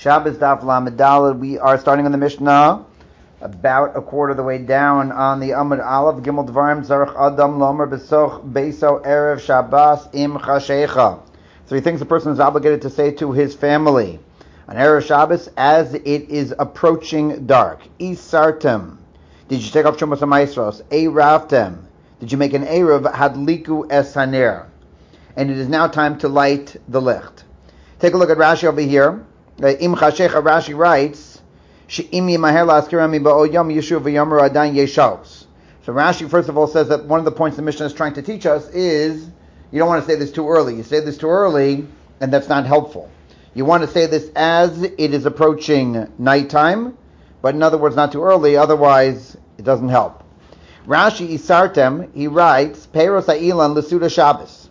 Shabbos Daf Lamed Daled. We are starting on the Mishnah, about a quarter of the way down on the Amud Aleph. Gimel Dvarim Zarech Adam Lomer Besoch Beiso Erev Shabbos Im Chashecha. Three things a person is obligated to say to his family on Erev Shabbos as it is approaching dark. Isartem. Did you take off Shumas HaMaisros? Eravtem. Did you make an Erev? Hadliku Es Haner. And it is now time to light the licht. Take a look at Rashi over here. Im Chashecha, Rashi writes, She'im Yimaher La'askirami Ba'od Yom Yeshuv V'Yomer Adayin Yeshos. So Rashi, first of all, says that one of the points the Mishnah is trying to teach us is you don't want to say this too early. You say this too early, and that's not helpful. You want to say this as it is approaching nighttime, but in other words, not too early, otherwise it doesn't help. Rashi Isartem, he writes, Peiros Ha'ilan L'Suda Shabbos.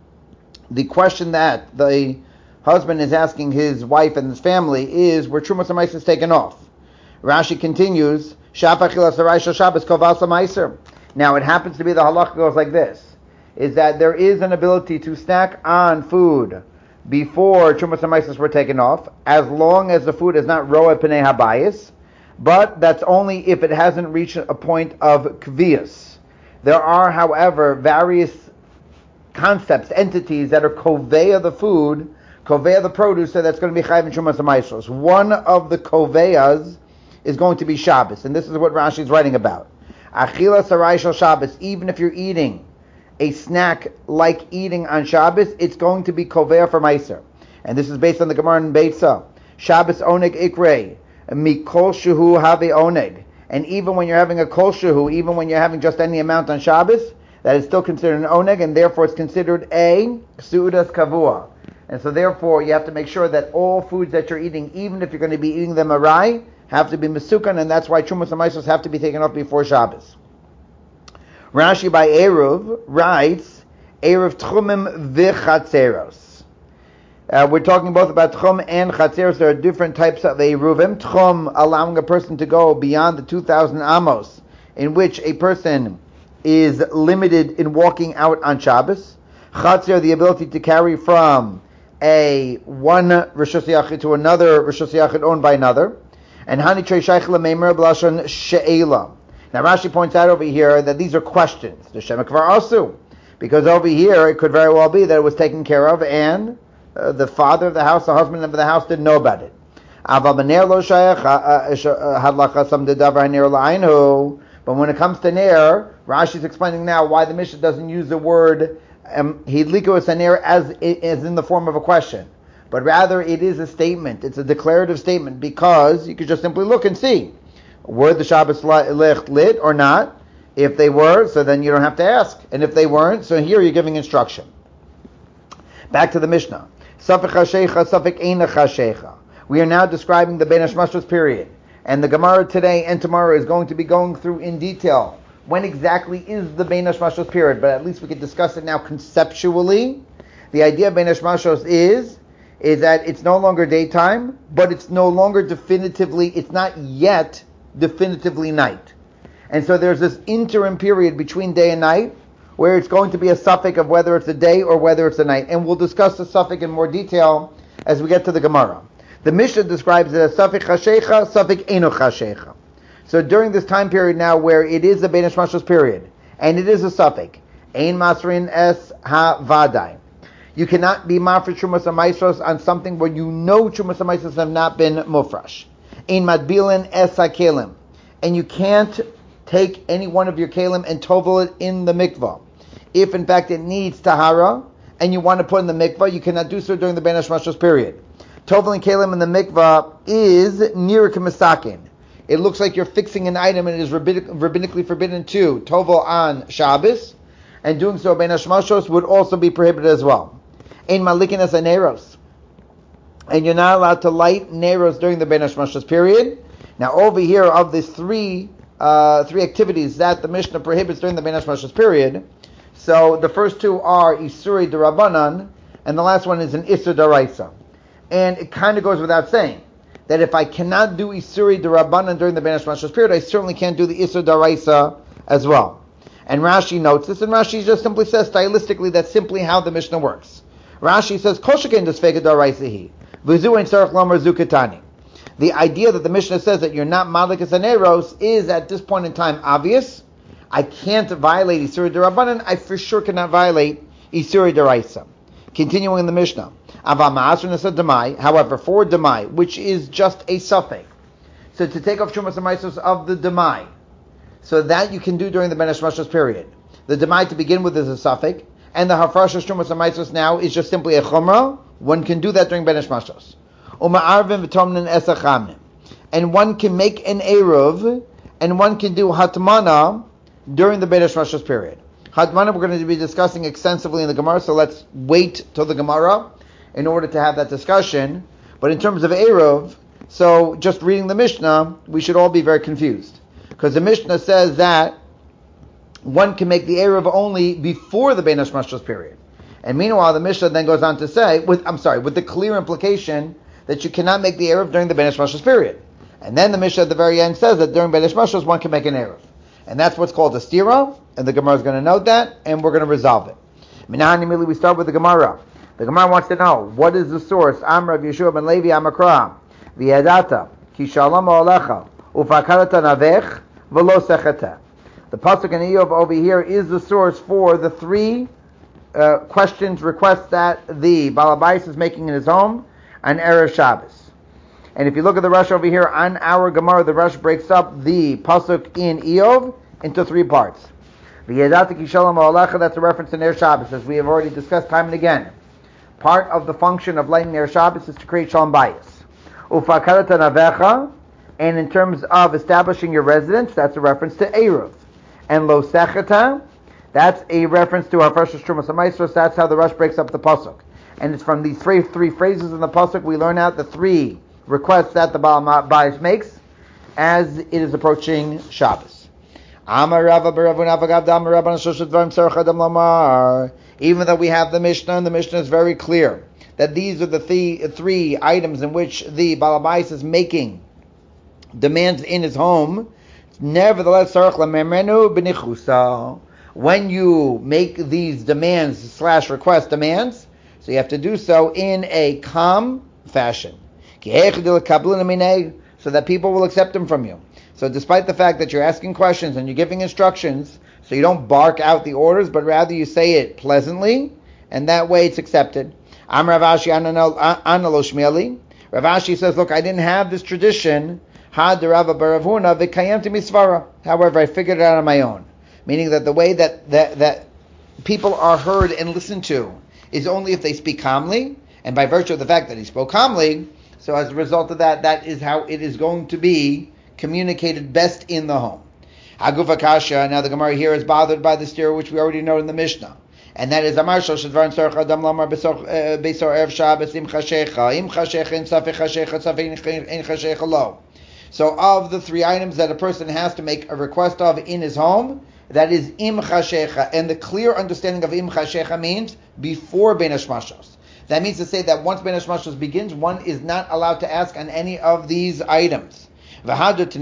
The question that the husband is asking his wife and his family is where Trumas HaMaiser is taken off. Rashi continues, Shafachilas Araisha Shabbos Kovas HaMaiser. Now it happens to be the halakha goes like this, is that there is an ability to snack on food before Trumas HaMaiser were taken off, as long as the food is not roa pnei habayis, but that's only if it hasn't reached a point of kvias. There are, however, various concepts, entities that are koveya the food, koveya the produce, so that's going to be chayv in Trumas HaMaisros. One of the koveyas is going to be Shabbos, and this is what Rashi is writing about. Achila sarai shel Shabbos, even if you're eating a snack like eating on Shabbos, it's going to be koveya for Meiser. And this is based on the Gemara in Beitza. Shabbos oneg ikrei, mikol shehu have oneg. And even when you're having a kol shehu, even when you're having just any amount on Shabbos, that is still considered an oneg, and therefore it's considered a su'udas kavua. And so therefore you have to make sure that all foods that you're eating, even if you're going to be eating them arai, have to be mesukan, and that's why Trumas HaMaisos have to be taken off before Shabbos. Rashi by Eruv writes, Eruv Tchumim v'Chatzeros. We're talking both about Tchum and Chatzeros. There are different types of Eruvim. Tchum, allowing a person to go beyond the 2,000 amos, in which a person is limited in walking out on Shabbos. Chatzer, the ability to carry from one Rishus Yachid to another Rishus Yachid owned by another. And Hani Trei Shaykh L'Meimer B'Lashon She'ela. Now Rashi points out over here that these are questions. The Shemek Kvar Asu. Because over here it could very well be that it was taken care of and the father of the house, the husband of the house didn't know about it. But when it comes to Ner, Rashi is explaining now why the Mishnah doesn't use the word Hidliku es haner as in the form of a question. But rather it is a statement. It's a declarative statement because you could just simply look and see. Were the Shabbos licht lit or not? If they were, so then you don't have to ask. And if they weren't, so here you're giving instruction. Back to the Mishnah. Safek chashecha, safek eina chashecha. We are now describing the Bein Hashmashos period. And the Gemara today and tomorrow is going to be going through in detail when exactly is the Bein Hashmashos period. But at least we can discuss it now conceptually. The idea of Bein Hashmashos is that it's no longer daytime, but it's no longer it's not yet definitively night. And so there's this interim period between day and night where it's going to be a suffix of whether it's a day or whether it's a night. And we'll discuss the suffix in more detail as we get to the Gemara. The Mishnah describes it as suffix chashecha, suffix eno chashecha. So during this time period now where it is the Bein Hashmashos period, and it is a suffix, ein masrin es ha-vadai. You cannot be mafresh Trumas HaMaisros on something where you know Trumas HaMaisros have not been mufresh. Ein madbilin es ha-kelim. And you can't take any one of your kelim and tovel it in the mikvah. If in fact it needs tahara, and you want to put in the mikvah, you cannot do so during the Bein Hashmashos period. Toveling kelim in the mikvah is nira k'misakin. It looks like you're fixing an item and it is rabbinically forbidden to tovel on Shabbos, and doing so Bein Hashmashos would also be prohibited as well. Ein malikin es neros, and you're not allowed to light neros during the Bein Hashmashos period. Now over here of these three activities that the Mishnah prohibits during the Bein Hashmashos period, so the first two are Isuri D'Rabbanan, and the last one is an Isur D'Oraisa. And it kind of goes without saying that if I cannot do Isuri D'Rabbanan during the Bein Hashmashos period, I certainly can't do the Isur D'Oraisa as well. And Rashi notes this, and Rashi just simply says stylistically that's simply how the Mishnah works. Rashi says, Kol sheken desfega d'oraisa hi, v'zu ein tzarech lomar zu ketani. The idea that the Mishnah says that you're not Malikas Aneros is at this point in time obvious. I can't violate Isuri Derabanan. I for sure cannot violate Isuri Deraisa. Continuing in the Mishnah. However, for Demai, which is just a suffix, so to take off Shumas Amaisos of the Demai, so that you can do during the Ben Hashmashos period. The Demai to begin with is a suffix, and the Hafrasha Shumas Amaisos now is just simply a Chumrah. One can do that during Ben Hashmashos. And one can make an Eruv, and one can do Hatmana during the Ben Hashmashos period. Hatmana we're going to be discussing extensively in the Gemara, so let's wait till the Gemara in order to have that discussion. But in terms of Eruv, so just reading the Mishnah, we should all be very confused. Because the Mishnah says that one can make the Eruv only before the Ben Hashmashos period. And meanwhile, the Mishnah then goes on to say, with the clear implication that you cannot make the Eruv during the Ben Hashmashos period. And then the Mishnah at the very end says that during Ben Hashmashos one can make an Eruv. And that's what's called a stira, and the Gemara is going to note that, and we're going to resolve it. We start with the Gemara. The Gemara wants to know, what is the source? Amr of Yeshua ben Levi Amakra, V'yadata, Ki shalom alecha, Ufakarata navech, V'lo sechata. The Pasuk in Eov over here is the source for the three questions, requests that the Balabais is making in his home on Erev Shabbos. And if you look at the Rush over here on our Gemara, the Rush breaks up the Pasuk in Eov into three parts. V'yadata ki shalom alecha, that's a reference to Erev Shabbos, as we have already discussed time and again. Part of the function of lighting Erev Shabbos is to create shalom bayis. Ufakarata navecha, and in terms of establishing your residence, that's a reference to Eruv. And lo sechata, that's a reference to our first Trumas HaMaisros. That's how the Rush breaks up the pasuk. And it's from these three phrases in the pasuk we learn out the three requests that the Baal Bayis makes as it is approaching Shabbos. Even though we have the Mishnah, and the Mishnah is very clear that these are the three items in which the Baal Bayis is making demands in his home, nevertheless, when you make these demands / request demands, so you have to do so in a calm fashion, so that people will accept them from you. So despite the fact that you're asking questions and you're giving instructions, so you don't bark out the orders, but rather you say it pleasantly, and that way it's accepted. Rav Ashi says, look, I didn't have this tradition, however, I figured it out on my own. Meaning that the way that people are heard and listened to is only if they speak calmly, and by virtue of the fact that he spoke calmly, so as a result of that, that is how it is going to be communicated best in the home. Haguf Akasha, now the Gemara here is bothered by the stira, which we already know in the Mishnah. And that is Amar Shal Shadvar Tzarech Adam Lamar Besor Erev Shabbos Im Chashecha In Safech Chashecha Safech In Chashecha Lo. So of the three items that a person has to make a request of in his home, that is Im Chashecha. And the clear understanding of Im Chashecha means before Ben Hashmashos. That means to say that once Ben Hashmashos begins, one is not allowed to ask on any of these items. And then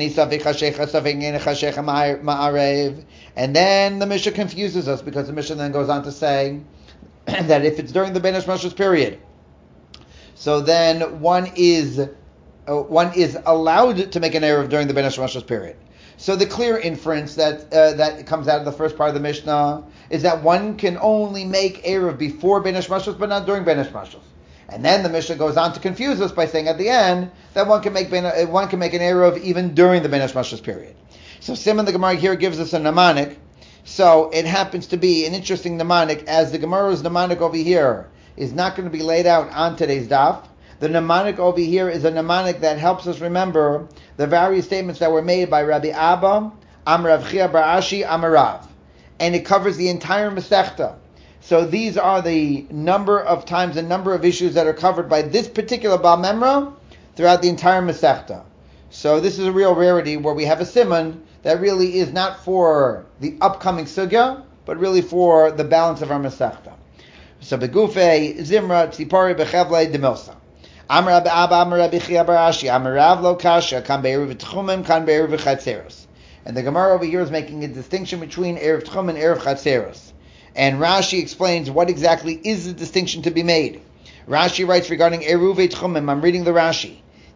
the Mishnah confuses us, because the Mishnah then goes on to say that if it's during the Ben Hashmashos period, so then one is allowed to make an Eruv during the Ben Hashmashos period. So the clear inference that comes out of the first part of the Mishnah is that one can only make Eruv before Ben Hashmashos, but not during Ben Hashmashos. And then the Mishnah goes on to confuse us by saying at the end that one can make an Eruv even during the Ben Hashmashos period. So Simon the Gemara here gives us a mnemonic. So it happens to be an interesting mnemonic, as the Gemara's mnemonic over here is not going to be laid out on today's daf. The mnemonic over here is a mnemonic that helps us remember the various statements that were made by Rabbi Abba, Amar Rav Chia bar Ashi, Amar Rav. And it covers the entire Masechta. So these are the number of times and number of issues that are covered by this particular Baal Memra throughout the entire Masechta. So this is a real rarity where we have a simon that really is not for the upcoming sugya, but really for the balance of our Masechta. So Begufe, Zimra, Tzipori, Bechevle, Demilsa. Amar Rabbi Abba, Amar Rabbi Chia bar Ashi, Amar Rav lo kasha, kan be'eruv tchumim, kan be'eruv chatzeros. And the Gemara over here is making a distinction between Erev Tchum and Erev Chatzeros. And Rashi explains what exactly is the distinction to be made. Rashi writes regarding Eruv Tchumim, I'm reading the Rashi.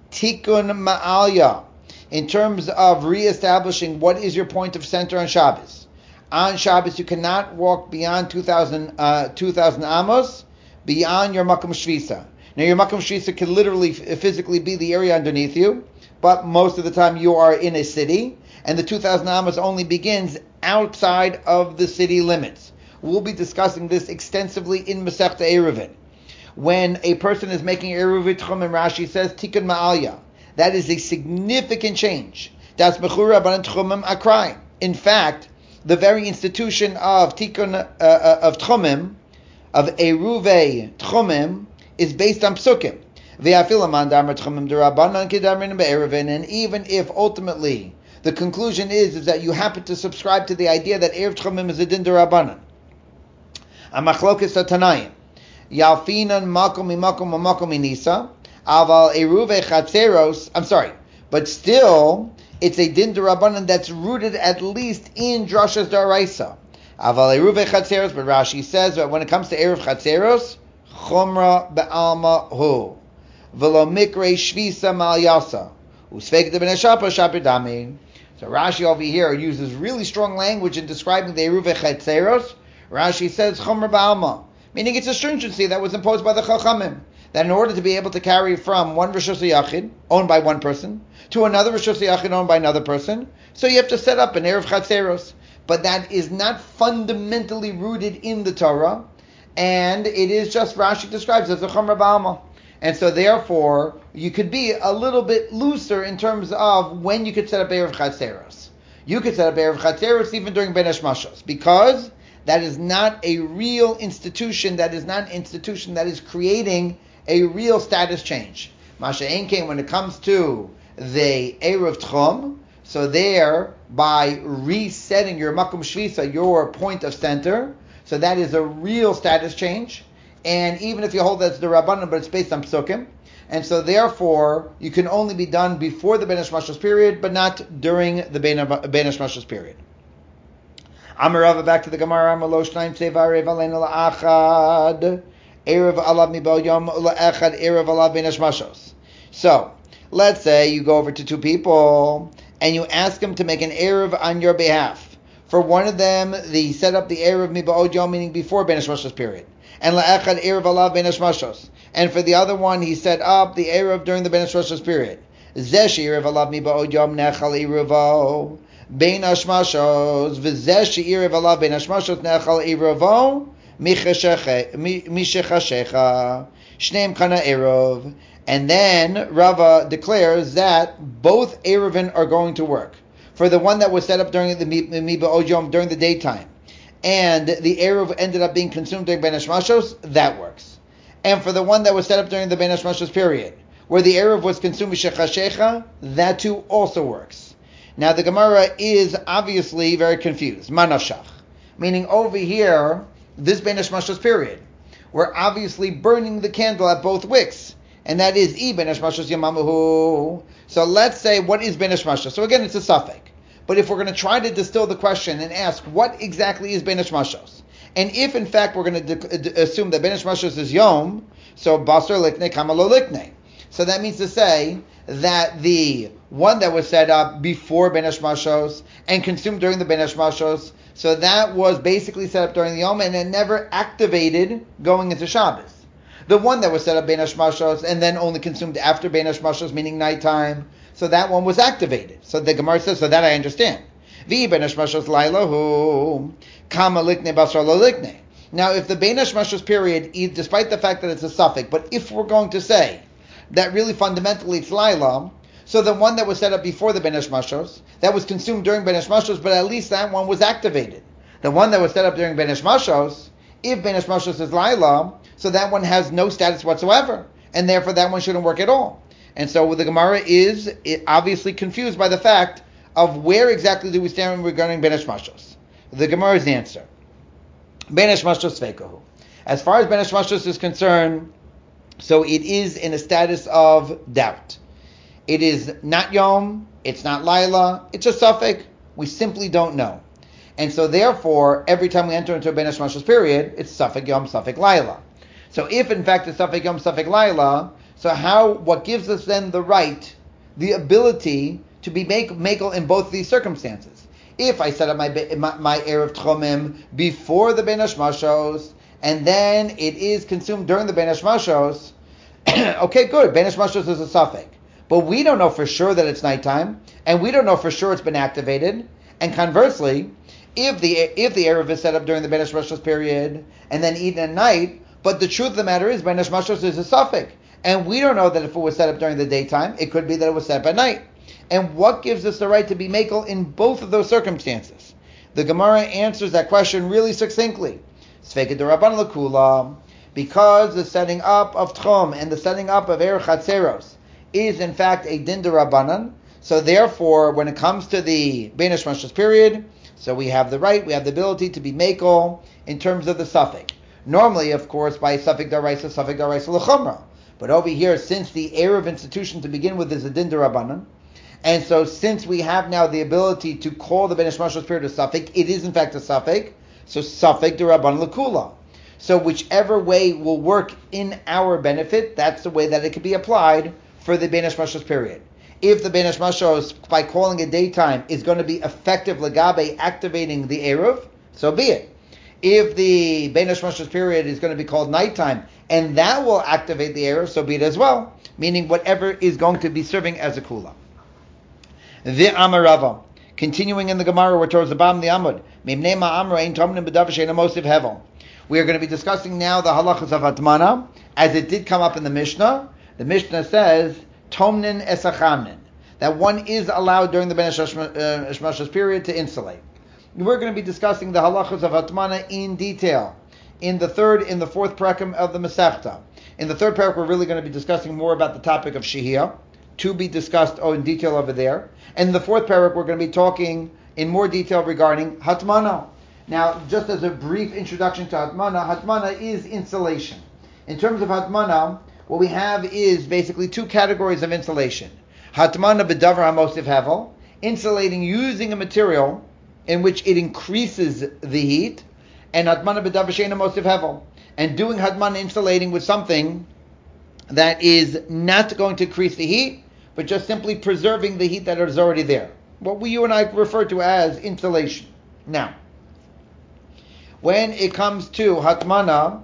Tikkun Ma'alya, in terms of reestablishing what is your point of center on Shabbos. On Shabbos, you cannot walk beyond 2,000 amos, beyond your Makom Shvisa. Now, your Makom Shvisa can literally, physically be the area underneath you, but most of the time you are in a city, and the 2,000 amos only begins outside of the city limits. We'll be discussing this extensively in Masechta Eruvin. When a person is making Eruv Tchumim, Rashi says, Tikkun Ma'alya. That is a significant change. Das Mechur Rabbanan Tchumim Akrai. In fact, the very institution of Tikkun of Tchumim, of Eruv Tchumim, is based on Psukim. And even if ultimately the conclusion is that you happen to subscribe to the idea that Eruv Tchumim is a din d'Rabbanan, a machlokes Tanayim, Yalfinan makom imakom umakom inisa, aval eruve chatzeros. I'm sorry, but still it's a din d'Rabbanan that's rooted at least in drashas d'oraisa. Aval eruve chatzeros, but Rashi says that when it comes to eruv chatzeros, chumra be'alma hu, velo mikre shvisa mal yasa, usvek de beneshapa shapidami. So Rashi over here uses really strong language in describing the eruve chatzeros. Rashi says chumra be'alma, meaning it's a stringency that was imposed by the Chachamim, that in order to be able to carry from one Rishus Yachid, owned by one person, to another Rishus Yachid, owned by another person, so you have to set up an Erev Chatzeros. But that is not fundamentally rooted in the Torah, and it is just, Rashi describes as a Chumra B'alma. And so therefore, you could be a little bit looser in terms of when you could set up Erev Chatzeros. You could set up Erev Chatzeros even during Ben Hashmashos, because that is not a real institution. That is not an institution that is creating a real status change. Masha Enkein, when it comes to the Eruv Tchum, so there, by resetting your Makom Shvisa, your point of center, so that is a real status change. And even if you hold that it's the Rabbanan, but it's based on Psukim, and so therefore, you can only be done before the Ben Hashmashos period, but not during the Ben Hashmashos period. Amarava, back to the Gemara. Amalosh naim tzevarev aleinu la'achad erev alav mibal yom la'achad erev alav ben hashmashos. So let's say you go over to two people and you ask them to make an erev on your behalf. For one of them, they set up the erev mibal yom, meaning before ben hashmashos period, and la'achad erev alav ben hashmashos. And for the other one, he set up the erev during the ben hashmashos period. Zesh erev alav mibal yom nechal erevo Bein Hashmashos, v'zeh she'irev alav bein Hashmashos nechal erevo mishechashecha shneim kana erov. And then Rava declares that both erevin are going to work. For the one that was set up during the Miba'od Yom, during the daytime, and the erev ended up being consumed during Ben Hashmashos, that works. And for the one that was set up during the Ben Hashmashos period, where the erev was consumed mishechashecha, that too also works. Now the Gemara is obviously very confused. Manashach. Meaning over here, this Ben Hashmashos period, we're obviously burning the candle at both wicks. And that is I Ben Hashmashos Yamamuhu. So let's say, what is Ben Hashmashos? So again, it's a suffix. But if we're going to try to distill the question and ask, what exactly is Ben Hashmashos? And if in fact we're going to assume that Ben Hashmashos is Yom, so Basar Likne Kamalo Likne. So that means to say that the one that was set up before Ben Hashmashos and consumed during the Ben Hashmashos, so that was basically set up during the Yom and it never activated going into Shabbos. The one that was set up Ben Hashmashos and then only consumed after Ben Hashmashos, meaning nighttime, so that one was activated. So the Gemara says, so that I understand. Vi Ben Hashmashos Lailahu Kama Likne Basar Lo Likne. Now, if the Ben Hashmashos period, despite the fact that it's a suffix, but if we're going to say that really fundamentally it's Laila, so the one that was set up before the Ben Hashmashos, that was consumed during Ben Hashmashos, but at least that one was activated. The one that was set up during Ben Hashmashos, if Ben Hashmashos is Laila, so that one has no status whatsoever, and therefore that one shouldn't work at all. And so the Gemara is obviously confused by the fact of where exactly do we stand regarding Ben Hashmashos. The Gemara's answer: Ben Hashmashos Sveikahu. As far as Ben Hashmashos is concerned, so it is in a status of doubt. It is not Yom, it's not Laila, it's a suffix. We simply don't know. And so therefore, every time we enter into a Ben Hashmashos period, it's suffix Yom, suffix Laila. So if in fact it's suffix Yom, suffix Laila, So what gives us then the right, the ability to be makel in both of these circumstances? If I set up my Erev Tchomim before the Ben Hashmashos, and then it is consumed during the Ben Hashmashos, okay, good, Ben Hashmashos is a suffix. But we don't know for sure that it's nighttime, and we don't know for sure it's been activated. And conversely, if the Erev is set up during the Ben Hashmashos period, and then eaten at night, but the truth of the matter is Ben Hashmashos is a suffix. And we don't know that if it was set up during the daytime, it could be that it was set up at night. And what gives us the right to be makel in both of those circumstances? The Gemara answers that question really succinctly. Sveka d'Rabban l'kula, because the setting up of Tchom and the setting up of Erech Hatzeros is in fact a din d'Rabbanan. So therefore, when it comes to the Ben Hashmashos period, so we have the right, we have the ability to be makel in terms of the suffix. Normally, of course, by suffix d'Oraisa l'chumra. But over here, since the Erev institution to begin with is a din d'Rabbanan, and so since we have now the ability to call the Ben Hashmashos period a suffix, it is in fact a suffix, so suffix d'Rabbanan l'kula. So whichever way will work in our benefit, that's the way that it could be applied for the Ben Hashmashos period. If the Ben Hashmashos, by calling it daytime, is going to be effective legabe activating the Erev, so be it. If the Ben Hashmashos period is going to be called nighttime, and that will activate the Erev, so be it as well. Meaning whatever is going to be serving as a kula. The Amarava. Continuing in the Gemara, we're towards the bottom of the Amud. We are going to be discussing now the halachas of Hatmana, as it did come up in the Mishnah. The Mishnah says, Tomnin esachamnin, that one is allowed during the Ben Hashmashos period to insulate. We're going to be discussing the halachas of Hatmana in detail in the fourth parakim of the Masechta. In the third parak, we're really going to be discussing more about the topic of Shehiyah, to be discussed in detail over there. And in the fourth parak, we're going to be talking in more detail regarding Hatmana. Now, just as a brief introduction to Hatmana is insulation. In terms of Hatmana, what we have is basically two categories of insulation. Hatmana b'davar hamosif hevel, insulating using a material in which it increases the heat, and Hatmana b'davar she'eino hamosif hevel, and doing Hatmana insulating with something that is not going to increase the heat, but just simply preserving the heat that is already there. What you and I refer to as insulation. Now, when it comes to Hatmana,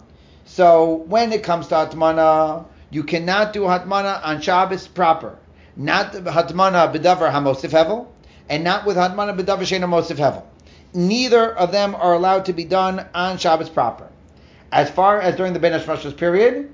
you cannot do Hatmana on Shabbos proper. Not Hatmana b'davar hamosif hevel, and not with Hatmana b'davar she'eino hamosif hevel. Neither of them are allowed to be done on Shabbos proper. As far as during the Ben Hashmashos period,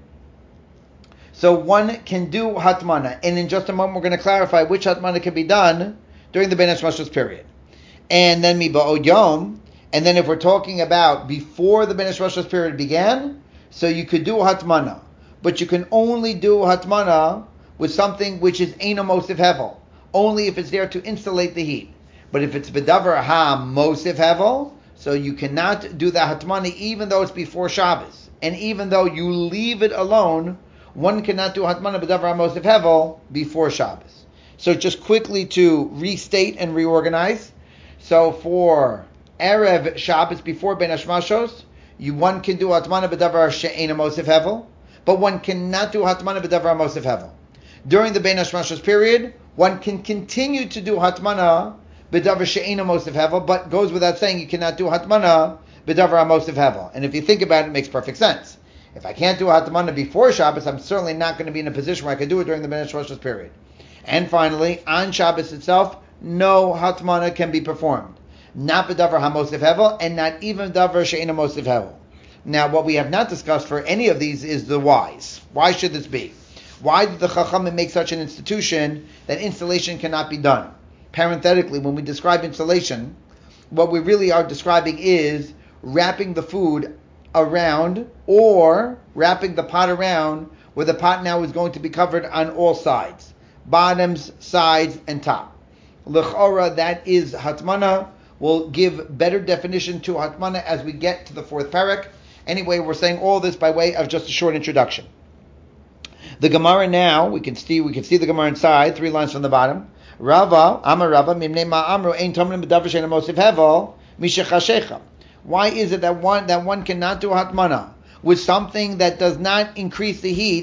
so one can do Hatmana, and in just a moment we're going to clarify which Hatmana can be done during the Ben Hashmashos period. And then Miba'od Yom, and then if we're talking about before the Ben Hashmashos period began, so you could do Hatmana, but you can only do Hatmana with something which is Eino Mosif Hevel, only if it's there to insulate the heat. But if it's B'davar Ha-Mosif Hevel, so you cannot do the Hatmana even though it's before Shabbos, and even though you leave it alone, one cannot do Hatmana b'davar hamosif hevel before Shabbos. So just quickly to restate and reorganize. So for Erev Shabbos before Ben Hashmashos, one can do Hatmana b'davar she'eino hamosif hevel, but one cannot do Hatmana b'davar hamosif hevel. During the Ben Hashmashos period, one can continue to do Hatmana b'davar she'eino hamosif hevel, but goes without saying you cannot do Hatmana b'davar hamosif hevel. And if you think about it, it makes perfect sense. If I can't do a Hatmana before Shabbos, I'm certainly not going to be in a position where I can do it during the Ben Hashmashos period. And finally, on Shabbos itself, no Hatmana can be performed. Not b'davar hamosif hevel, and not even davar she'eino hamosif hevel. Now, what we have not discussed for any of these is the whys. Why should this be? Why did the Chachamim make such an institution that installation cannot be done? Parenthetically, when we describe installation, what we really are describing is wrapping the food around, or wrapping the pot around where the pot now is going to be covered on all sides, bottoms, sides, and top. L'chora, that is Hatmana. We'll give better definition to Hatmana as we get to the fourth parak. Anyway, we're saying all this by way of just a short introduction. The Gemara now, we can see the Gemara inside, 3 lines from the bottom. Rava, Amar Rava, Mimnei Ma'amru, Ein Tomnim B'davar She'eino Hamosif Hevel, Mishachashecha. Why is it that one cannot do Hatmana with something that does not increase the heat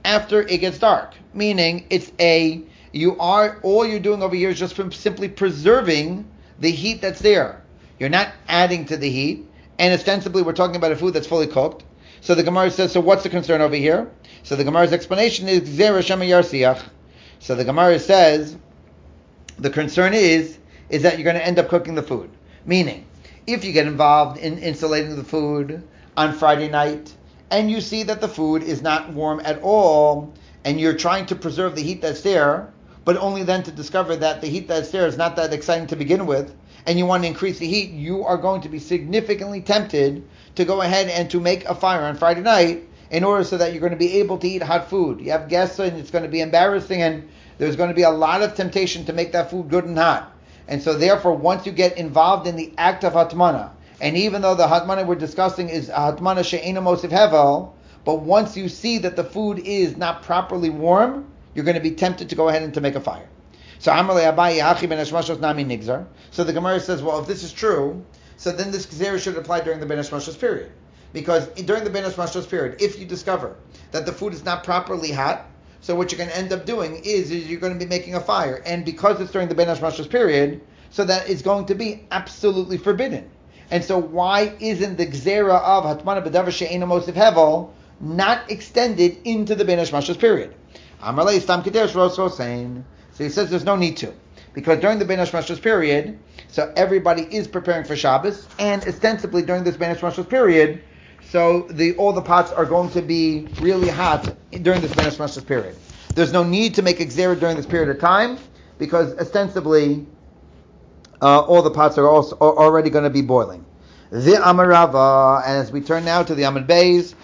after it gets dark. Meaning, all you're doing over here is just simply preserving the heat that's there. You're not adding to the heat, and ostensibly we're talking about a food that's fully cooked. So the Gemara says, so what's the concern over here? So the Gemara's explanation is Gzera Shema Yarsiach. So the Gemara says, the concern is that you're going to end up cooking the food. Meaning, if you get involved in insulating the food on Friday night, and you see that the food is not warm at all, and you're trying to preserve the heat that's there, but only then to discover that the heat that's there is not that exciting to begin with, and you want to increase the heat, you are going to be significantly tempted to go ahead and to make a fire on Friday night in order so that you're going to be able to eat hot food. You have guests and it's going to be embarrassing, and there's going to be a lot of temptation to make that food good and hot. And so therefore, once you get involved in the act of hatmana, and even though the hatmana we're discussing is hatmana she'ena mosif hevel, but once you see that the food is not properly warm, you're going to be tempted to go ahead and to make a fire. So Amarle Abaye Hachi ben Hashmashos Nami Nigzar. So the Gemara says, well, if this is true, so then this Gzera should apply during the Ben Hashmashos period. Because during the Ben Hashmashos period, if you discover that the food is not properly hot, so what you're going to end up doing is you're going to be making a fire. And because it's during the Ben Hashmashos period, so that is going to be absolutely forbidden. And so why isn't the Gzera of Hatmana B'davar She'ena Mosif Hevel not extended into the Ben Hashmashos period? Amarle Stam Kedesh Rosso saying. So he says there's no need to. Because during the Ben Hashmashos period, so everybody is preparing for Shabbos, and ostensibly during this Ben Hashmashos period, so all the pots are going to be really hot during this Ben Hashmashos period. There's no need to make a Gzera during this period of time, because ostensibly all the pots are already going to be boiling. The Amarava, and as we turn now to the Amud Beis,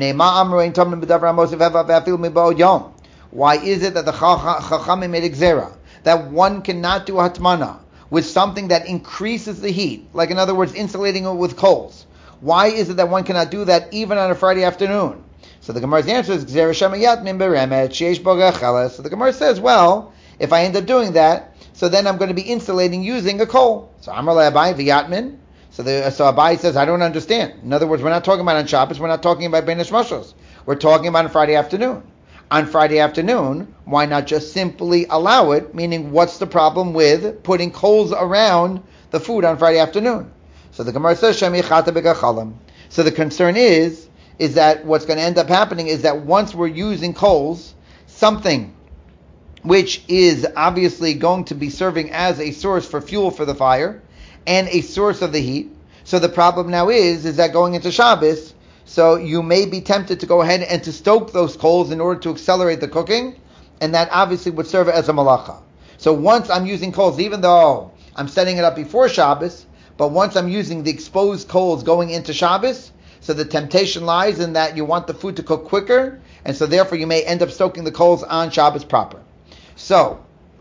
why is it that the Chachamim made a Gzera that one cannot do hatmana with something that increases the heat, like in other words, insulating it with coals? Why is it that one cannot do that even on a Friday afternoon? So the Gemara's answer is Gzera Shemayat Min Beremet Sheish Bo Gecheles. So the Gemara says, well, if I end up doing that, so then I'm going to be insulating using a coal. So Amar Abai V'Yatmin. So Abai says, I don't understand. In other words, we're not talking about on Shabbos, we're not talking about Ben Hashmashos. We're talking about on Friday afternoon. On Friday afternoon, why not just simply allow it? Meaning, what's the problem with putting coals around the food on Friday afternoon? So the Gemara says, Shemi Chata B'Gachalim. So the concern is that what's going to end up happening is that once we're using coals, something which is obviously going to be serving as a source for fuel for the fire and a source of the heat. So the problem now is that going into Shabbos, so you may be tempted to go ahead and to stoke those coals in order to accelerate the cooking, and that obviously would serve as a malacha. So once I'm using coals, even though I'm setting it up before Shabbos, but once I'm using the exposed coals going into Shabbos, so the temptation lies in that you want the food to cook quicker, and so therefore you may end up stoking the coals on Shabbos proper. So,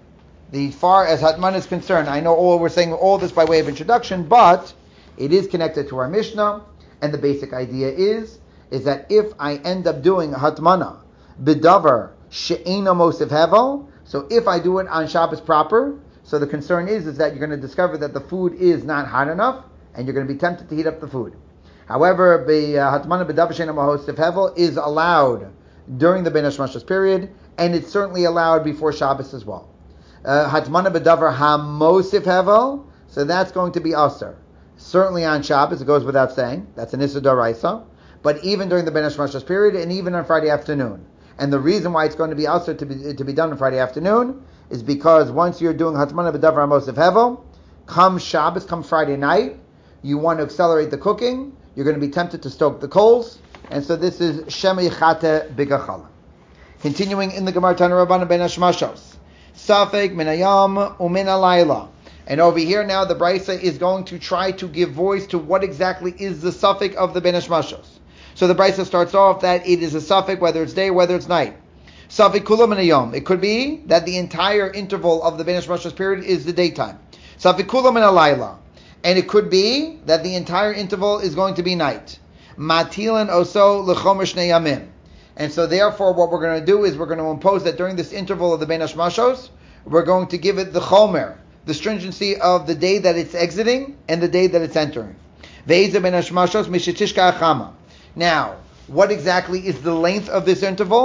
as far as Hatman is concerned, I know we're saying all this by way of introduction, but it is connected to our Mishnah, and the basic idea is that if I end up doing Hatmana B'davar She'ena Mosif Hevel, so if I do it on Shabbos proper, so the concern is that you're going to discover that the food is not hot enough, and you're going to be tempted to heat up the food. However, Hatmana B'davar She'ena Mosif Hevel is allowed during the Ben Hashmashos period, and it's certainly allowed before Shabbos as well. Hatmana B'davar HaMosif Hevel, so that's going to be Asar. Certainly on Shabbos, it goes without saying. That's an Issa D'Oraisa. But even during the Ben Hashmashos period, and even on Friday afternoon. And the reason why it's going to be Asar to be done on Friday afternoon is because once you're doing Hatmana B'davar HaMosif Hevel, come Shabbos, come Friday night, you want to accelerate the cooking, you're going to be tempted to stoke the coals, and so this is Shemei Chate B'Gachala. Continuing in the Gemara Tana Rabbanan Ben Hashmashos, Safek Min Hayam Umin Alayla. And over here now, the Brisa is going to try to give voice to what exactly is the suffix of the Ben Hashmashos. So the Brisa starts off that it is a suffix whether it's day, whether it's night. Suffix Kula Min Hayam. It could be that the entire interval of the Ben Hashmashos period is the daytime. Suffix Kula Min Alayla. And it could be that the entire interval is going to be night. Matilan Oso L'chomer Shnei Yamim. And so therefore what we're going to do is we're going to impose that during this interval of the Ben Hashmashos, we're going to give it the chomer, the stringency of the day that it's exiting and the day that it's entering. Ve'ezeh Ben Hashmashos mishetishka achama. Now, what exactly is the length of this interval?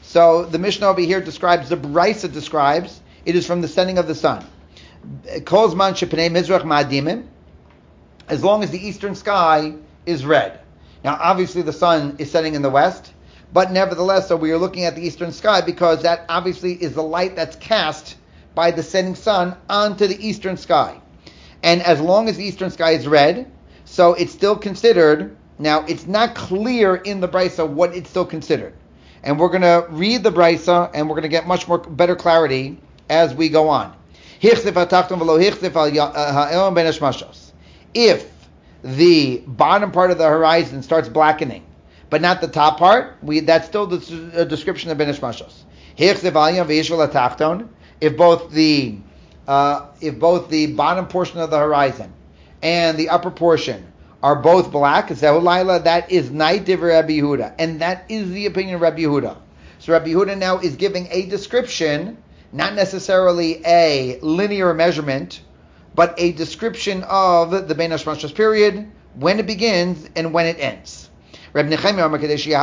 So the Mishnah over here describes, the Brisa describes, it is from the setting of the sun. Kolzman shepnei mizrach ma'adimim, as long as the eastern sky is red. Now, obviously, the sun is setting in the west, but nevertheless, so we are looking at the eastern sky because that obviously is the light that's cast by the setting sun onto the eastern sky. And as long as the eastern sky is red, so it's still considered. Now, it's not clear in the Brisa what it's still considered. And we're going to read the Brisa, and we're going to get much more better clarity as we go on. If the bottom part of the horizon starts blackening, but not the top part, that's still a description of Ben Ishmashos. If both the bottom portion of the horizon and the upper portion are both black, that is night divrei Rabbi Yehuda, and that is the opinion of Rabbi Yehuda. So Rabbi Yehuda now is giving a description, not necessarily a linear measurement, but a description of the Bein Hashmashos period, when it begins and when it ends. According to Rabbi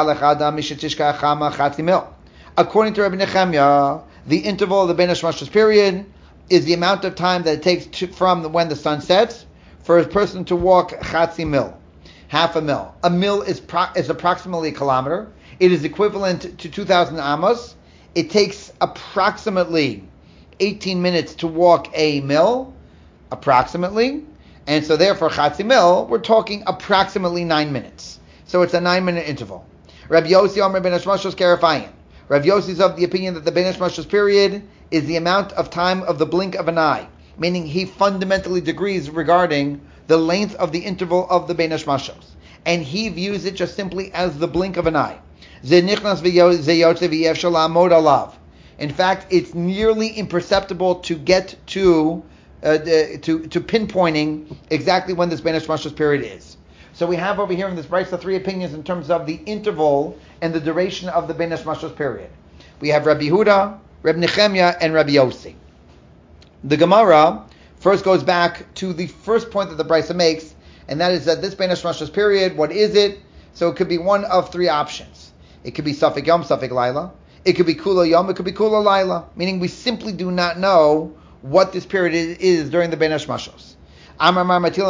Nechemia, the interval of the Bein Hashmashos period is the amount of time that it takes from when the sun sets for a person to walk chatzi mil, half a mil. A mil is approximately a kilometer. It is equivalent to 2,000 amos. It takes approximately 18 minutes to walk a mil, approximately. And so therefore, chatzi mil, we're talking approximately 9 minutes. So it's a 9-minute interval. Rabbi Yossi Omer ben Hashmashos Kerafayin. Rabbi Yossi is of the opinion that the Ben Hashmashos period is the amount of time of the blink of an eye, meaning he fundamentally disagrees regarding the length of the interval of the Ben Hashmashos, and he views it just simply as the blink of an eye. In fact, it's nearly imperceptible to get to pinpointing exactly when this Ben Hashmashos period is. So we have over here in this Brisa 3 opinions in terms of the interval and the duration of the Ben Hashmashos period. We have Rabbi Yehuda, Rabbi Nechemia, and Rabbi Yossi. The Gemara first goes back to the first point that the Brisa makes, and that is that this Ben Hashmashos period, what is it? So it could be one of three options. It could be Safek Yom, Safek Laila. It could be Kula Yom, it could be Kula Laila, meaning we simply do not know what this period is during the Ben Hashmashos. So as far as the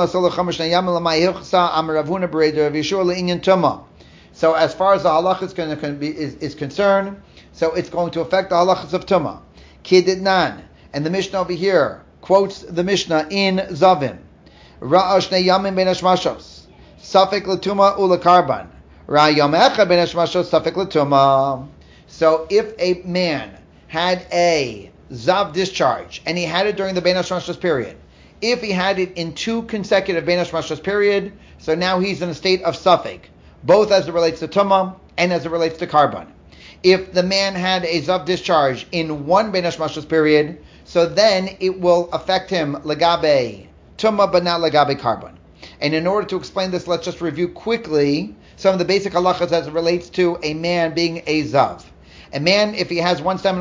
halach is concerned, so it's going to affect the halachas of Tumah. Kididnan, and the Mishnah over here quotes the Mishnah in Zavim. Ra'a shnei yamim ben hashmashos, safek l'tumah u'lekarban. Ra'a yom echad ben hashmashos, safek l'tumah. So if a man had a zav discharge, and he had it during the ben hashmashos period, if he had it in 2 consecutive Ben Hashmashos period, so now he's in a state of Safek, both as it relates to Tumah and as it relates to Karban. If the man had a Zav discharge in 1 Ben Hashmashos period, so then it will affect him Legabe Tumah, but not Legabe Karban. And in order to explain this, let's just review quickly some of the basic halachas as it relates to a man being a Zav. A man, if he has if he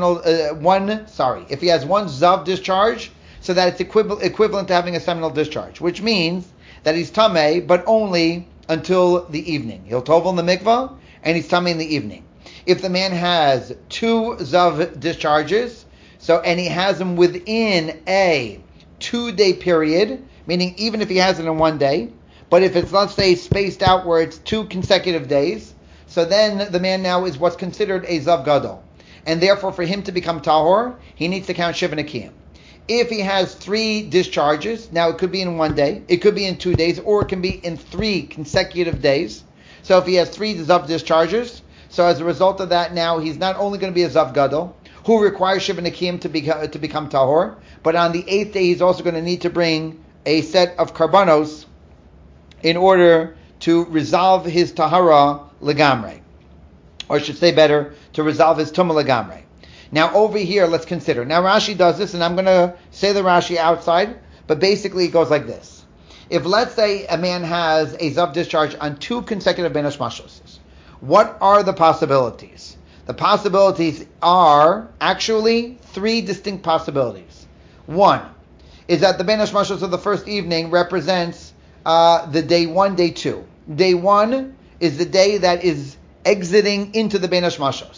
has one Zav discharge, so that it's equivalent to having a seminal discharge, which means that he's tamei, but only until the evening. He'll tovel in the mikvah, and he's tamei in the evening. If the man has 2 zav discharges, and he has them within a 2-day period, meaning even if he has it in 1 day, but if it's, let's say, spaced out where it's 2 consecutive days, so then the man now is what's considered a zav gadol. And therefore, for him to become tahor, he needs to count shiva nekiyim. If he has 3 discharges, now it could be in 1 day, it could be in 2 days, or it can be in 3 consecutive days. So if he has 3 zav discharges, so as a result of that, now he's not only going to be a zav gadol, who requires shiva nekiyim to become tahor, but on the 8th day he's also going to need to bring a set of karbanos in order to resolve his tahara legamre, or I should say better, to resolve his tumah legamre. Now over here, let's consider. Now Rashi does this, and I'm going to say the Rashi outside, but basically it goes like this. If, let's say, a man has a zav discharge on 2 consecutive ben hashmashos, what are the possibilities? The possibilities are actually 3 distinct possibilities. One is that the ben hashmashos of the first evening represents the day 1, day 2. Day 1 is the day that is exiting into the ben hashmashos.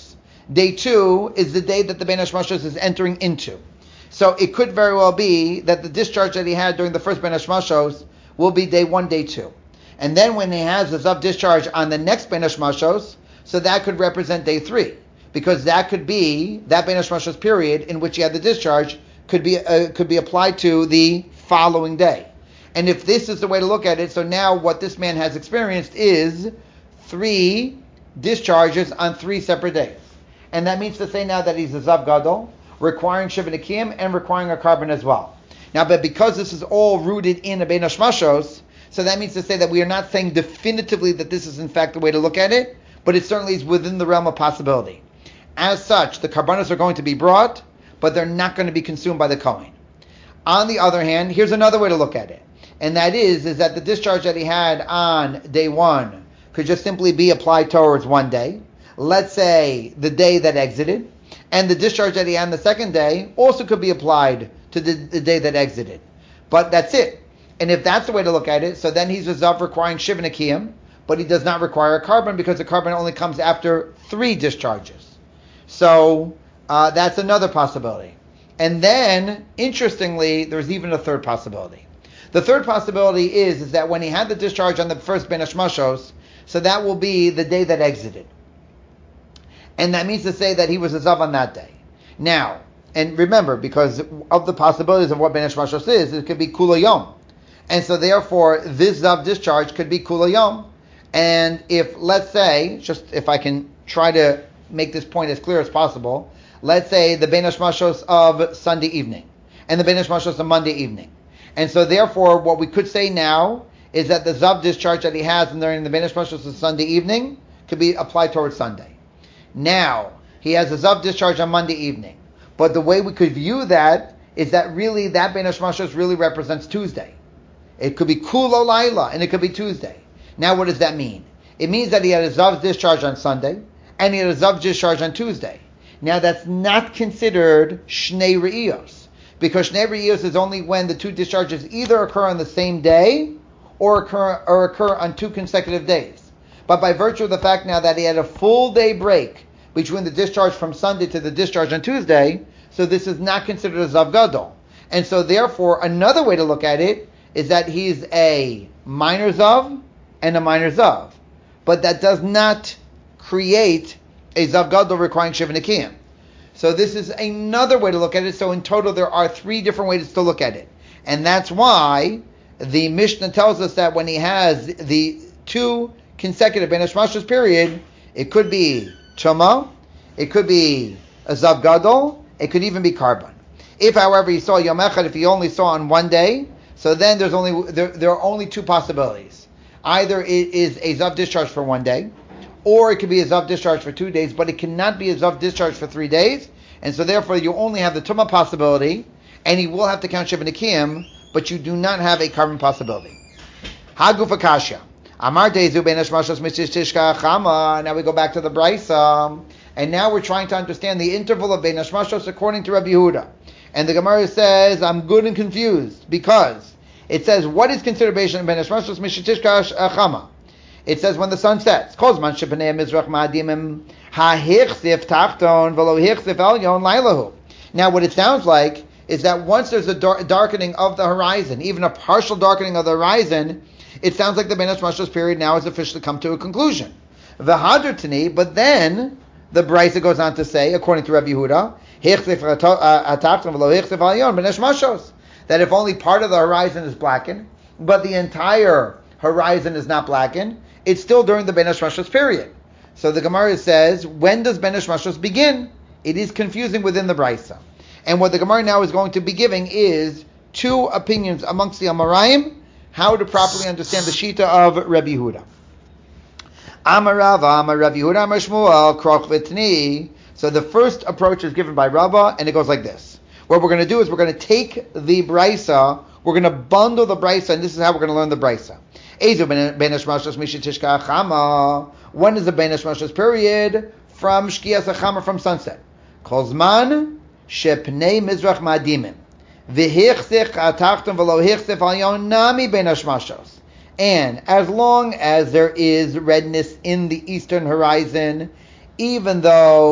Day 2 is the day that the Ben Hashmashos is entering into. So it could very well be that the discharge that he had during the first Ben Hashmashos will be day 1, day 2. And then when he has the Zav discharge on the next Ben Hashmashos, so that could represent day 3. Because that could be, that Ben Hashmashos period in which he had the discharge could be applied to the following day. And if this is the way to look at it, so now what this man has experienced is 3 discharges on 3 separate days. And that means to say now that he's a Zav Gadol, requiring Shiva Nikim and requiring a carbon as well. Now, but because this is all rooted in a Ben Hashmashos, so that means to say that we are not saying definitively that this is in fact the way to look at it, but it certainly is within the realm of possibility. As such, the carbonos are going to be brought, but they're not going to be consumed by the Kohen. On the other hand, here's another way to look at it, and that is that the discharge that he had on day 1 could just simply be applied towards one day. Let's say the day that exited, and the discharge that he had on the second day also could be applied to the day that exited. But that's it. And if that's the way to look at it, so then he's a Zav requiring Shiva Nekiyim, but he does not require a carbon because the carbon only comes after 3 discharges. So that's another possibility. And then, interestingly, there's even a third possibility. The third possibility is that when he had the discharge on the first Ben Hashmashos, so that will be the day that exited. And that means to say that he was a Zav on that day. Now, and remember, because of the possibilities of what Ben Hashmashos is, it could be Kula Yom. And so therefore, this Zav discharge could be Kula Yom. And if, let's say, just if I can try to make this point as clear as possible, let's say the Ben Hashmashos of Sunday evening, and the Ben Hashmashos of Monday evening. And so therefore, what we could say now is that the Zav discharge that he has during the Ben Hashmashos of Sunday evening could be applied towards Sunday. Now, he has a Zav discharge on Monday evening. But the way we could view that is that really that Ben Hashmashos really represents Tuesday. It could be Kulo Laila, and it could be Tuesday. Now, what does that mean? It means that he had a Zav discharge on Sunday, and he had a Zav discharge on Tuesday. Now, that's not considered Shnei Re'iyos, because Shnei Re'iyos is only when the 2 discharges either occur on the same day or occur on 2 consecutive days. But by virtue of the fact now that he had a full day break between the discharge from Sunday to the discharge on Tuesday, so this is not considered a Zav Gadol. And so therefore, another way to look at it is that he's a minor Zav and a minor Zav. But that does not create a Zav Gadol requiring Shiva Nekiyim. So this is another way to look at it. So in total, there are 3 different ways to look at it. And that's why the Mishnah tells us that when he has the 2 consecutive Ben Hashmashos period, it could be Chuma, it could be a Zav Gadol, it could even be Karban. If, however, he saw Yom Echad, if he only saw on one day, so then there are only 2 possibilities. Either it is a Zav discharge for one day, or it could be a Zav discharge for 2 days, but it cannot be a Zav discharge for 3 days, and so therefore you only have the Tumah possibility, and he will have to count Shiva Nekiyim, but you do not have a carbon possibility. Haguf Akashya. Amar Dezu Ben Hashmashos Mishishishka Chama. Now we go back to the Brisa, and now we're trying to understand the interval of Ben Hashmashos according to Rabbi Yehuda. And the Gemara says, I'm good and confused, because it says, what is considered Ben Hashmashos Mishishishka Chama? It says when the sun sets. Kozman Shepanei Mizrach Ma'adimim Hahichsif Tachton Velo Hichsif Elyon Lailahu. Now what it sounds like is that once there's a darkening of the horizon, even a partial darkening of the horizon, it sounds like the Ben Hashmashos period now has officially come to a conclusion. V'hadrtani, but then the Brisa goes on to say, according to Rabbi Yehuda, that if only part of the horizon is blackened, but the entire horizon is not blackened, it's still during the Ben Hashmashos period. So the Gemara says, when does Ben Hashmashos begin? It is confusing within the Brisa. And what the Gemara now is going to be giving is 2 opinions amongst the Amoraim, how to properly understand the Shita of Rabbi Yehuda. Amar Rava, Amar Rabbi Yehuda, Amar Shmuel, Kroch V'tni. So the first approach is given by Rava, and it goes like this. What we're going to do is we're going to take the Brisa, we're going to bundle the Brisa, and this is how we're going to learn the Brisa. Ezu Ben Hashmashos Mishitishka Chama. When is the Ben Hashmashos period? From Shkias HaChama, from sunset. Kozman Shepnei Mizrach Ma'adimim. And as long as there is redness in the eastern horizon, even though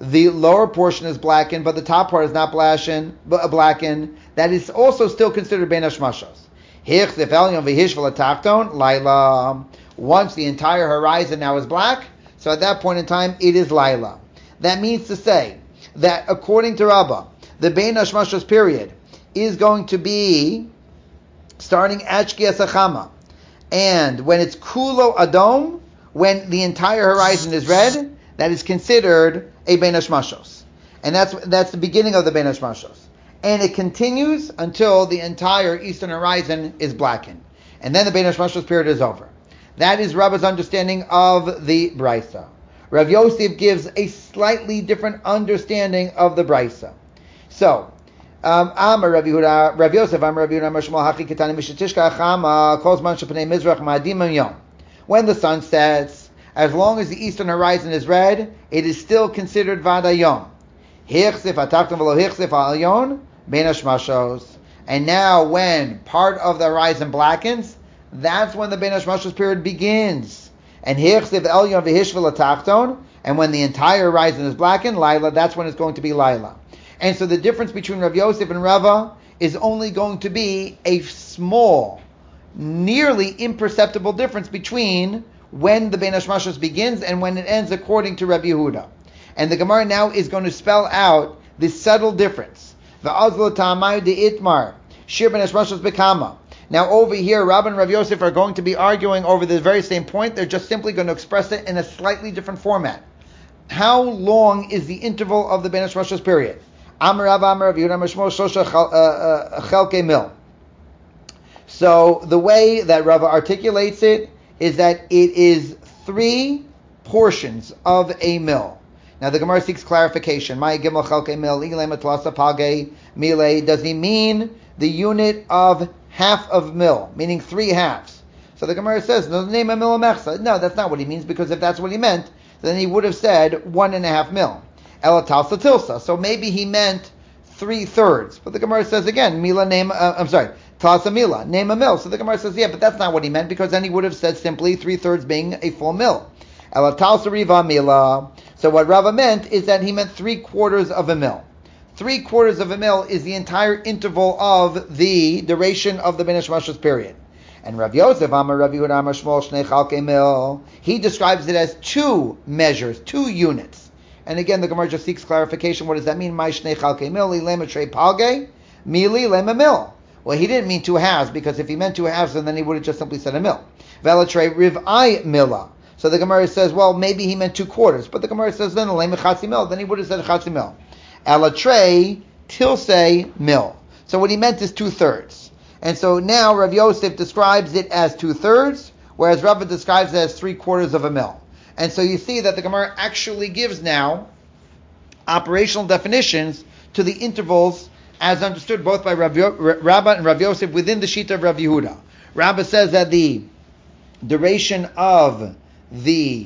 the lower portion is blackened, but the top part is not blackened, that is also still considered bein hashmashos. Hichsif elyon v'hishvel atachton laila. Once the entire horizon now is black, so at that point in time it is laila. That means to say that according to Rabbah, the bein hashmashos period is going to be starting at Shkias Hachama, and when it's kulo adom, when the entire horizon is red, that is considered a bein hashmashos, and that's the beginning of the bein hashmashos, and it continues until the entire eastern horizon is blackened, and then the bein hashmashos period is over. That is Rabbah's understanding of the Brisa. Rav Yosef gives a slightly different understanding of the Brisa. So, Amar Rav Yehuda, Rav Yosef, Amar Rav Yehuda, Amar Shmuel, Hachi Ketani Mishatishka Achama, Kol Zman Shepnei Mizrach Ma'adim Yom. When the sun sets, as long as the eastern horizon is red, it is still considered Vadayom. Hichsif Atachton V'lo Hichsif Alyon, Bein Hashmashos. And now, when part of the horizon blackens, that's when the Bein Hashmashos period begins. And Hichsif Elyon V'hishvel Atachton, and when the entire horizon is blackened, Laila, that's when it's going to be Laila. And so the difference between Rav Yosef and Rava is only going to be a small, nearly imperceptible difference between when the Bein Hashmashos begins and when it ends, according to Rabbi Yehuda. And the Gemara now is going to spell out this subtle difference. V'azlo ta'amayu de'itmar, shir ben Hashmashos bekama. Now over here, Rav and Rav Yosef are going to be arguing over the very same point. They're just simply going to express it in a slightly different format. How long is the interval of the Bein Hashmashos period? Amar Rav Yehuda Mishmo Shosha Chelke Mil. So the way that Rava articulates it is that it is 3 portions of a mil. Now the Gemara seeks clarification. Ma'ay Gimel Chelke Mil Ilem Atlasa Page Mile. Does he mean the unit of half of mil, meaning 3 halves? So the Gemara says, no, name a mil mechsa. No, that's not what he means, because if that's what he meant, then he would have said 1.5 mil. Ela talsa tilsa. So maybe he meant 3/3. But the Gemara says again, mila name. Talsa mila, name a mil. So the Gemara says, yeah, but that's not what he meant, because then he would have said simply 3/3 being a full mil. Ela talsa riva mila. So what Rava meant is that he meant 3/4 of a mil. 3/4 of a mil is the entire interval of the duration of the Bein Hashmashos period. And Rav Yosef, Amar Rav Yehuda, Amar Shmuel, Shnei Chalkei Mil, he describes it as 2 measures, 2 units. And again, the Gemara just seeks clarification. What does that mean? My Shnei Chalkei Mil, Lema Trei Palge, Mili Lema Mil. Well, he didn't mean 2 halves, because if he meant 2 halves, then he would have just simply said a mil. Vela Trei Riv'ai Mila. So the Gemara says, well, maybe he meant 2/4. But the Gemara says, then Lema Chatzi Mil. Then he would have said Chatzi Mil. Ela Trei Tilsei Mil. So what he meant is 2/3. And so now Rav Yosef describes it as 2/3, whereas Rava describes it as 3/4 of a mil. And so you see that the Gemara actually gives now operational definitions to the intervals as understood both by Rabbah and Rav Yosef within the Shita of Rav Yehuda. Rabbah says that the duration of the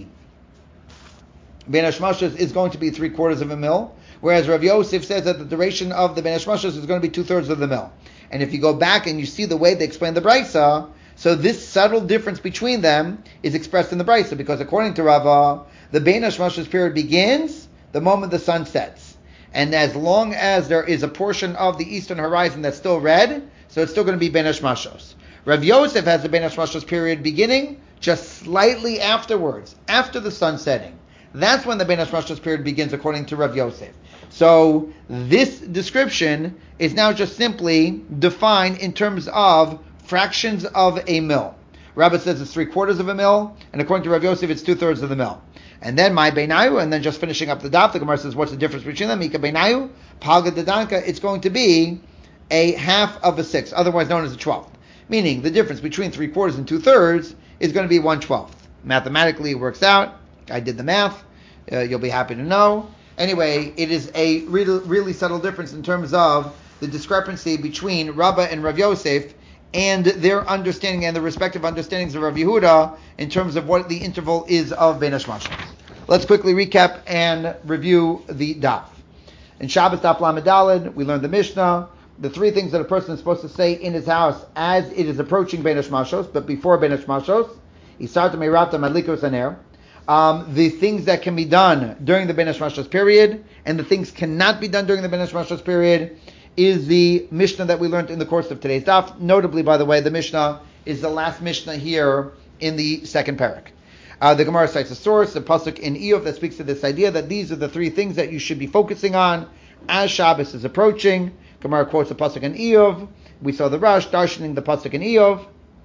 Bein Hashmashos is going to be 3/4 of a mil, whereas Rav Yosef says that the duration of the Bein Hashmashos is going to be 2/3 of the mil. And if you go back and you see the way they explain the Brisa, so this subtle difference between them is expressed in the Brisa, because according to Rava, the Bein Hashmashos period begins the moment the sun sets. And as long as there is a portion of the eastern horizon that's still red, so it's still going to be Bein Hashmashos. Rav Yosef has the Bein Hashmashos period beginning just slightly afterwards, after the sun setting. That's when the Bein Hashmashos period begins, according to Rav Yosef. So this description is now just simply defined in terms of fractions of a mil. Rabbah says it's 3/4 of a mil, and according to Rav Yosef, it's 2/3 of the mil. And then my beinayu, and then just finishing up the daf, the Gemara says, what's the difference between them? Mika beinayu, palga dedanka, it's going to be a half of a 6th, otherwise known as a 12th. Meaning the difference between 3/4 and 2/3 is going to be 1/12. Mathematically, it works out. I did the math. You'll be happy to know. Anyway, it is a really, really subtle difference in terms of the discrepancy between Rabbah and Rav Yosef and their understanding and the respective understandings of Rav Yehuda in terms of what the interval is of Bein Hashmashos. Let's quickly recap and review the daf. In Shabbos daf Lamed Daled, we learned the Mishnah, the 3 things that a person is supposed to say in his house as it is approaching Bein Hashmashos, but before Bein Hashmashos. Isarta meirata madlikos haner. the things that can be done during the Ben Hashmashos period, and the things cannot be done during the Ben Hashmashos period, is the Mishnah that we learned in the course of today's daf. Notably, by the way, the Mishnah is the last Mishnah here in the second parak. The Gemara cites a source, a pasuk in Iyov, that speaks to this idea that these are the three things that you should be focusing on as Shabbos is approaching. Gemara quotes a pasuk in Iyov. We saw the Rash darshaning the pasuk in Iyov.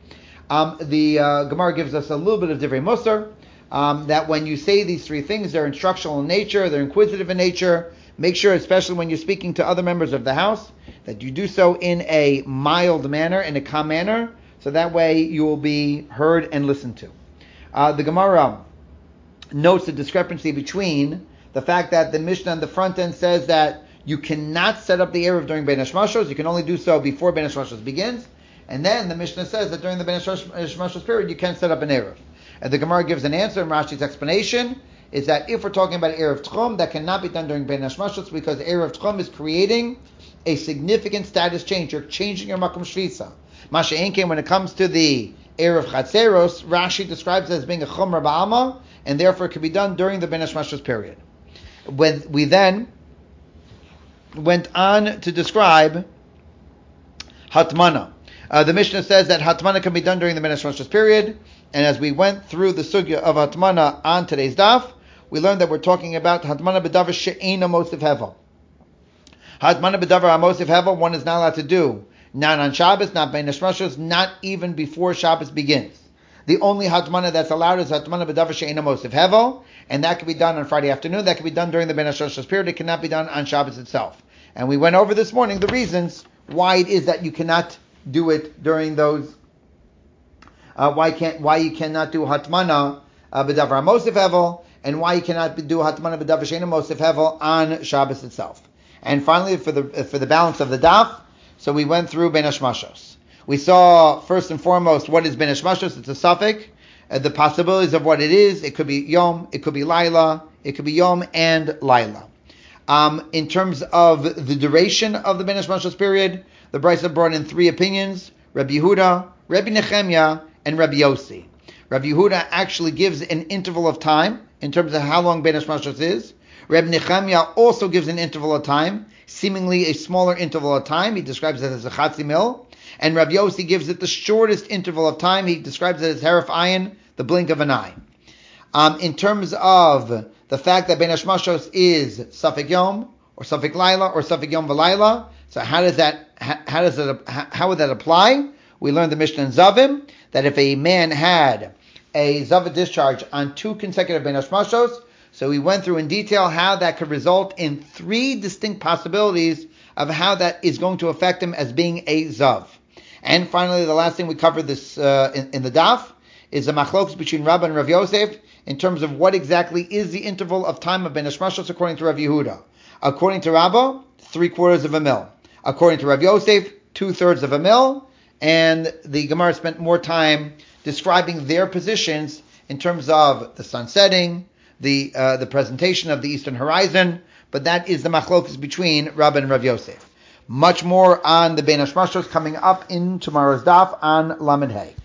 The Gemara gives us a little bit of divrei musar, that when you say these three things, they're instructional in nature, they're inquisitive in nature. Make sure, especially when you're speaking to other members of the house, that you do so in a mild manner, in a calm manner, so that way you will be heard and listened to. The Gemara notes the discrepancy between the fact that the Mishnah on the front end says that you cannot set up the Erev during Ben Hashmashos, you can only do so before Ben Hashmashos begins, and then the Mishnah says that during the Ben Hashmashos period you can set up an Erev. And the Gemara gives an answer in Rashi's explanation, is that if we're talking about Erev Tchum, that cannot be done during Ben Hashmashos because Erev Tchum is creating a significant status change. You're changing your Makom Shvisa. Masha Enkein, when it comes to the Erev Chatzeros, Rashi describes it as being a Chumra Ba'alma, and therefore it can be done during the Ben Hashmashos period. When we then went on to describe Hatmana. The Mishnah says that Hatmana can be done during the Ben Hashmashos period, and as we went through the sugya of Hatmana on today's daf, we learned that we're talking about Hatmana b'davar she'eina mosif hevel. Hatmana b'davar mosif hevel, one is not allowed to do, not on Shabbos, not Ben Hashmashos, not even before Shabbos begins. The only Hatmana that's allowed is Hatmana b'davar she'eina mosif hevel, and that can be done on Friday afternoon, that can be done during the Ben Hashmashos period, it cannot be done on Shabbos itself. And we went over this morning the reasons why it is that you cannot do it during those. Why you cannot do Hatmana b'davar mosif hevel, and why you cannot do Hatmana b'davar she'eina mosif hevel on Shabbos itself. And finally, for the balance of the daf, so we went through Ben Hashmashos. We saw first and foremost what is Ben Hashmashos. It's a suffix. The possibilities of what it is. It could be Yom, it could be Laila, it could be Yom and Laila. In terms of the duration of the Ben Hashmashos period, the Brisa brought in three opinions: Rabbi Yehuda, Rabbi Nechemya, and Rabbi Yossi. Rabbi Yehuda actually gives an interval of time in terms of how long Ben Hashmashos is. Rabbi Nechemya also gives an interval of time, seemingly a smaller interval of time. He describes it as a chatzi mil. And Rabbi Yossi gives it the shortest interval of time. He describes it as harif ayin, the blink of an eye. In terms of the fact that Ben Hashmashos is Safek Yom, or Safek Laila, or Safek Yom V'Laila, so how would that apply? We learned the Mishnah in Zavim, that if a man had a Zavah discharge on two consecutive Ben Hashmashos, so we went through in detail how that could result in three distinct possibilities of how that is going to affect him as being a Zav. And finally, the last thing we covered this in the daf is the machloks between Rabbah and Rav Yosef in terms of what exactly is the interval of time of Ben Hashmashos according to Rav Yehuda. According to Rabbah, 3/4 of a mil. According to Rav Yosef, 2/3 of a mil. And the Gemara spent more time describing their positions in terms of the sun setting, the presentation of the eastern horizon, but that is the machlokas between Rabbah and Rav Yosef. Much more on the Ben Hashmashos coming up in tomorrow's daf on Lamed Hey.